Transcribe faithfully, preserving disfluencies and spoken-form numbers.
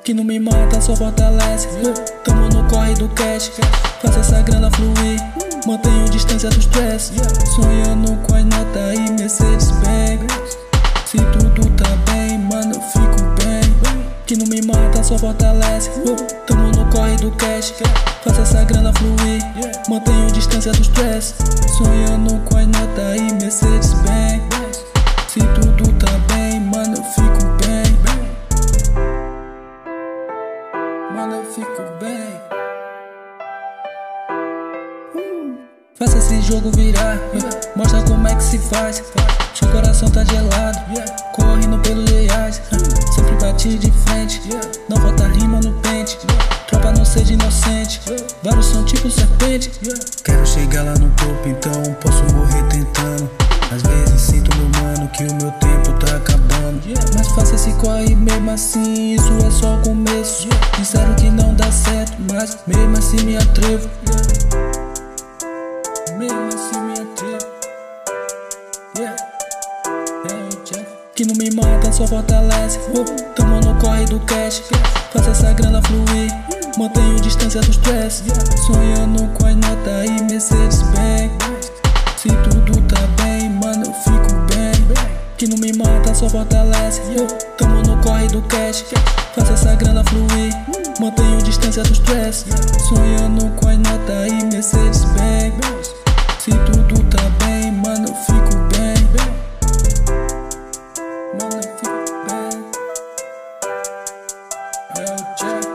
que não me mata, só fortalece. Tamo no corre do cash, faça essa grana fluir, mantenho distância do stress. Sonhando com as notas e Mercedes Benz. Se tudo tá bem, mano, eu fico bem. Que não me mata, só fortalece. Tamo no corre do cash, faça essa grana fluir, mantenho distância do stress. Sonhando com as notas e Mercedes Benz. Se tudo tá bem, mano, eu fico bem. Mano, eu fico bem. uh. Faça esse jogo virar, mostra como é que se faz. Seu coração tá gelado, correndo pelos reais. Sempre bati de frente, não falta rima no pente. Tropa não seja inocente, vários são tipo serpente. Quero chegar lá no topo, então posso morrer tentando. Às vezes sinto, meu mano, que o meu tempo tá acabando. Mas faça esse corre mesmo assim, isso é só o começo. Disseram que não dá certo, mas mesmo assim me atrevo. Mesmo assim me atrevo. Yeah. Que não me mata, só fortalece. Tamo no corre do cash, faça essa grana fluir, mantenho distância do stress. Sonhando com as notas e Mercedes Benz. Se tudo tá bem, mano, eu fico bem. Que não me mata, só fortalece. Tamo no corre do cash, faça essa grana fluir, mantenho distância do stress. Sonhando com as notas e Mercedes Benz. Se tudo tá bem, mano, eu fico bem. Mano, eu fico bem. É o Jack.